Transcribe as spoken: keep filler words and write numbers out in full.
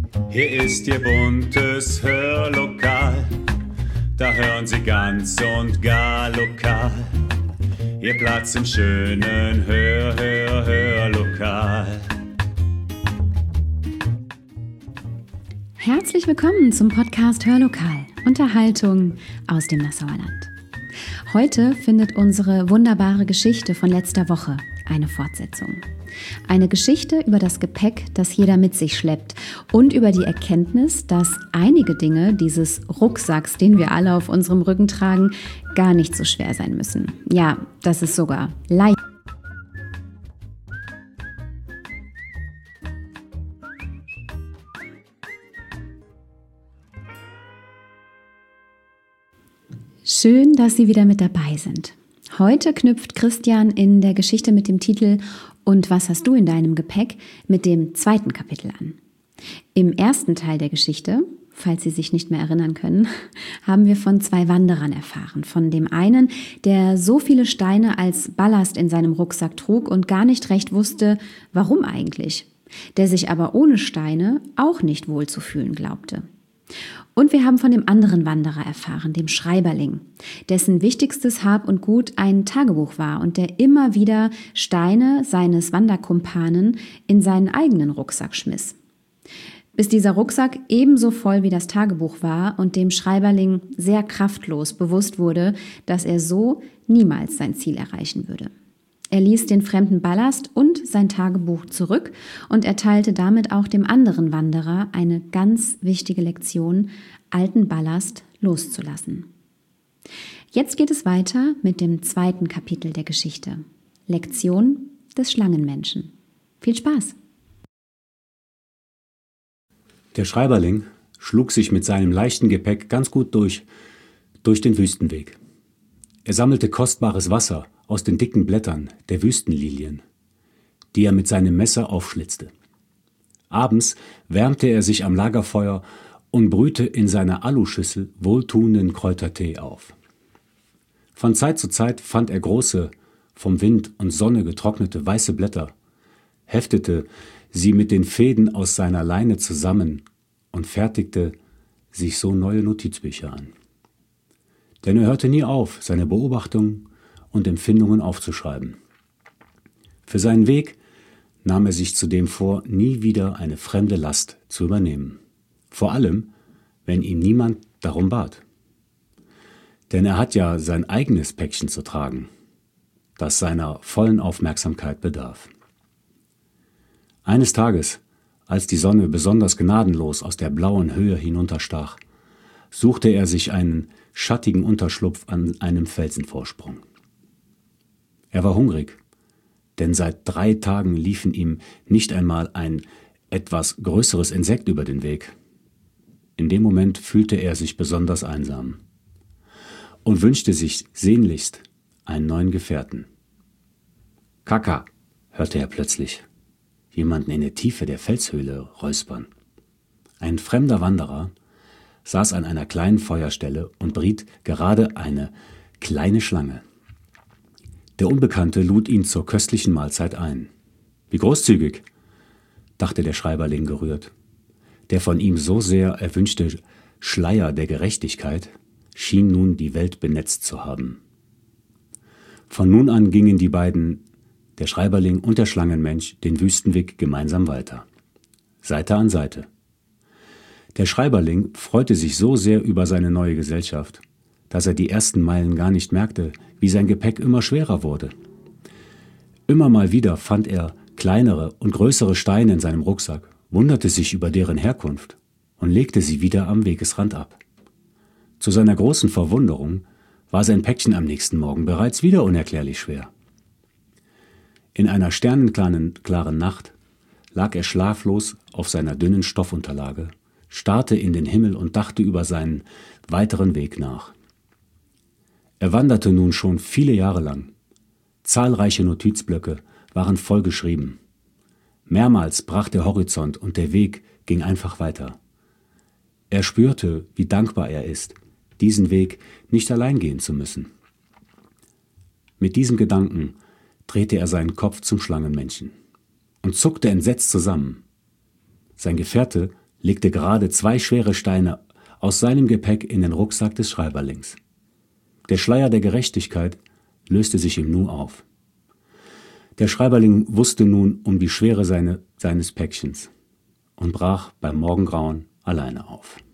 Hier ist Ihr buntes Hörlokal, da hören Sie ganz und gar lokal. Ihr Platz im schönen Hör, Hör, Hörlokal. Herzlich willkommen zum Podcast Hörlokal, Unterhaltung aus dem Nassauer Land. Heute findet unsere wunderbare Geschichte von letzter Woche eine Fortsetzung. Eine Geschichte über das Gepäck, das jeder mit sich schleppt und über die Erkenntnis, dass einige Dinge dieses Rucksacks, den wir alle auf unserem Rücken tragen, gar nicht so schwer sein müssen. Ja, das ist sogar leicht. Schön, dass Sie wieder mit dabei sind. Heute knüpft Christian in der Geschichte mit dem Titel „Und was hast du in deinem Gepäck?" mit dem zweiten Kapitel an. Im ersten Teil der Geschichte, falls Sie sich nicht mehr erinnern können, haben wir von zwei Wanderern erfahren. Von dem einen, der so viele Steine als Ballast in seinem Rucksack trug und gar nicht recht wusste, warum eigentlich, der sich aber ohne Steine auch nicht wohl zu fühlen glaubte. Und wir haben von dem anderen Wanderer erfahren, dem Schreiberling, dessen wichtigstes Hab und Gut ein Tagebuch war und der immer wieder Steine seines Wanderkumpanen in seinen eigenen Rucksack schmiss. Bis dieser Rucksack ebenso voll wie das Tagebuch war und dem Schreiberling sehr kraftlos bewusst wurde, dass er so niemals sein Ziel erreichen würde. Er ließ den fremden Ballast und sein Tagebuch zurück und erteilte damit auch dem anderen Wanderer eine ganz wichtige Lektion, alten Ballast loszulassen. Jetzt geht es weiter mit dem zweiten Kapitel der Geschichte. Lektion des Schlangenmenschen. Viel Spaß! Der Schreiberling schlug sich mit seinem leichten Gepäck ganz gut durch, durch den Wüstenweg. Er sammelte kostbares Wasser aus den dicken Blättern der Wüstenlilien, die er mit seinem Messer aufschlitzte. Abends wärmte er sich am Lagerfeuer und brühte in seiner Aluschüssel wohltuenden Kräutertee auf. Von Zeit zu Zeit fand er große, vom Wind und Sonne getrocknete weiße Blätter, heftete sie mit den Fäden aus seiner Leine zusammen und fertigte sich so neue Notizbücher an. Denn er hörte nie auf, seine Beobachtungen und Empfindungen aufzuschreiben. Für seinen Weg nahm er sich zudem vor, nie wieder eine fremde Last zu übernehmen. Vor allem, wenn ihn niemand darum bat. Denn er hat ja sein eigenes Päckchen zu tragen, das seiner vollen Aufmerksamkeit bedarf. Eines Tages, als die Sonne besonders gnadenlos aus der blauen Höhe hinunterstach, suchte er sich einen schattigen Unterschlupf an einem Felsenvorsprung. Er war hungrig, denn seit drei Tagen liefen ihm nicht einmal ein etwas größeres Insekt über den Weg. In dem Moment fühlte er sich besonders einsam und wünschte sich sehnlichst einen neuen Gefährten. »Kaka«, hörte er plötzlich jemanden in der Tiefe der Felshöhle räuspern. Ein fremder Wanderer saß an einer kleinen Feuerstelle und briet gerade eine kleine Schlange. Der Unbekannte lud ihn zur köstlichen Mahlzeit ein. Wie großzügig, dachte der Schreiberling gerührt. Der von ihm so sehr erwünschte Schleier der Gerechtigkeit schien nun die Welt benetzt zu haben. Von nun an gingen die beiden, der Schreiberling und der Schlangenmensch, den Wüstenweg gemeinsam weiter. Seite an Seite. Der Schreiberling freute sich so sehr über seine neue Gesellschaft, dass er die ersten Meilen gar nicht merkte, wie sein Gepäck immer schwerer wurde. Immer mal wieder fand er kleinere und größere Steine in seinem Rucksack, wunderte sich über deren Herkunft und legte sie wieder am Wegesrand ab. Zu seiner großen Verwunderung war sein Päckchen am nächsten Morgen bereits wieder unerklärlich schwer. In einer sternenklaren Nacht lag er schlaflos auf seiner dünnen Stoffunterlage, starrte in den Himmel und dachte über seinen weiteren Weg nach. Er wanderte nun schon viele Jahre lang. Zahlreiche Notizblöcke waren vollgeschrieben. Mehrmals brach der Horizont und der Weg ging einfach weiter. Er spürte, wie dankbar er ist, diesen Weg nicht allein gehen zu müssen. Mit diesem Gedanken drehte er seinen Kopf zum Schlangenmenschen und zuckte entsetzt zusammen. Sein Gefährte legte gerade zwei schwere Steine aus seinem Gepäck in den Rucksack des Schreiberlings. Der Schleier der Gerechtigkeit löste sich im Nu auf. Der Schreiberling wusste nun um die Schwere seine, seines Päckchens und brach beim Morgengrauen alleine auf.